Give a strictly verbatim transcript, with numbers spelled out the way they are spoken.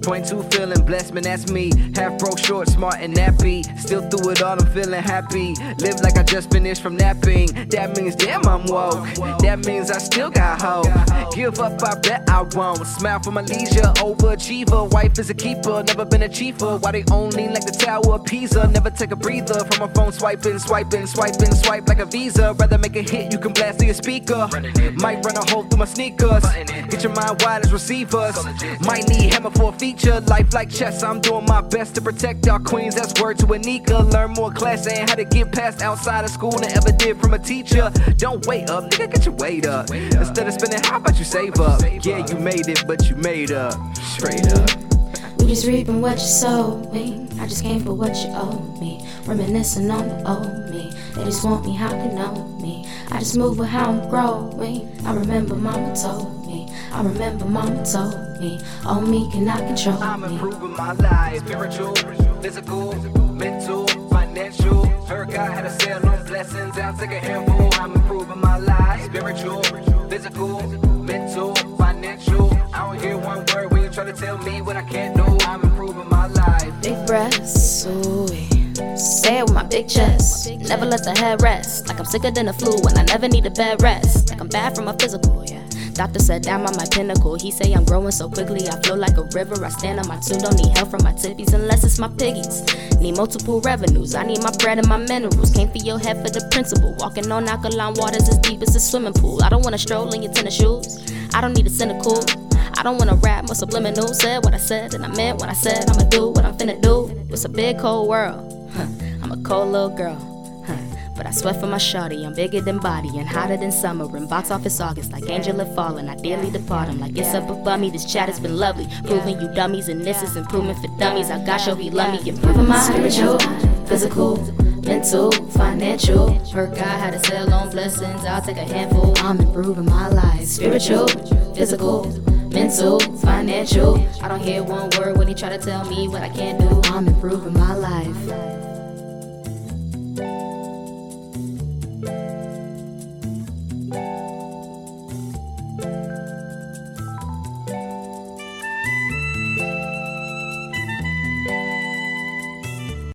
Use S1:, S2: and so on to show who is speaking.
S1: twenty-two feeling blessed, man, that's me. Half broke, short, smart, and nappy. Still through it all, I'm feeling happy. Live like I just finished from napping. That means damn, I'm woke. That means I still got hope. Give up, I bet I won't. Smile for my leisure, overachiever. Wife is a keeper, never been a chiefer. Why they only like the Tower of Pisa? Never take a breather from my phone, swiping, swiping, swiping, swipe like a Visa. Rather make a hit, you can blast to your speaker. Might run a hole through my sneakers. Get your mind wide as receivers. Might need hammer for a feature. Life like chess, I'm doing my best to protect our queens. That's word to Anika. Learn more class and how to get past outside of school than ever did from a teacher. Don't wait up, nigga, get your weight up. Instead of spending, how about you save up? Yeah, you made it, but you made up. Straight up.
S2: We just reaping what you sowing. I just came for what you owe me. Reminiscing on the old me. They just want me how they know me. I just move with how I'm growing. I remember mama told me. I remember mama told me. All me cannot control me.
S1: I'm improving my life. Spiritual, physical, mental, financial. Heard God had a sale on blessings. I'll take a handful. I'm improving my life. Spiritual, physical, mental, financial. I don't hear one word when you try to tell me what I can't do. I'm improving my life.
S2: Big breasts, ooh, say it with my big chest. Never let the head rest. Like I'm sicker than the flu when I never need a bed rest. Like I'm bad from a physical, yeah. Doctor said I'm on my pinnacle. He say I'm growing so quickly, I flow like a river. I stand on my tune, don't need help from my tippies unless it's my piggies. Need multiple revenues, I need my bread and my minerals. Came for your head for the principle. Walking on alkaline waters as deep as a swimming pool. I don't wanna stroll in your tennis shoes, I don't need a cynical. I don't wanna rap, more subliminal. Said what I said and I meant what I said. I'ma do what I'm finna do. It's a big cold world, huh. I'm a cold little girl, huh. But I sweat for my shawty. I'm bigger than body and hotter than summer. In box office August, like angel have fallen. I dearly depart him, like it's up above me. This chat has been lovely, proving you dummies, and this is improvement for dummies. I got show he love me, improving my spiritual, physical, mental, financial. Heard God had a sale on blessings. I'll take a handful. I'm improving my life. Spiritual, physical, mental, financial. I don't hear one word when he try to tell me what I can't do. I'm improving my life.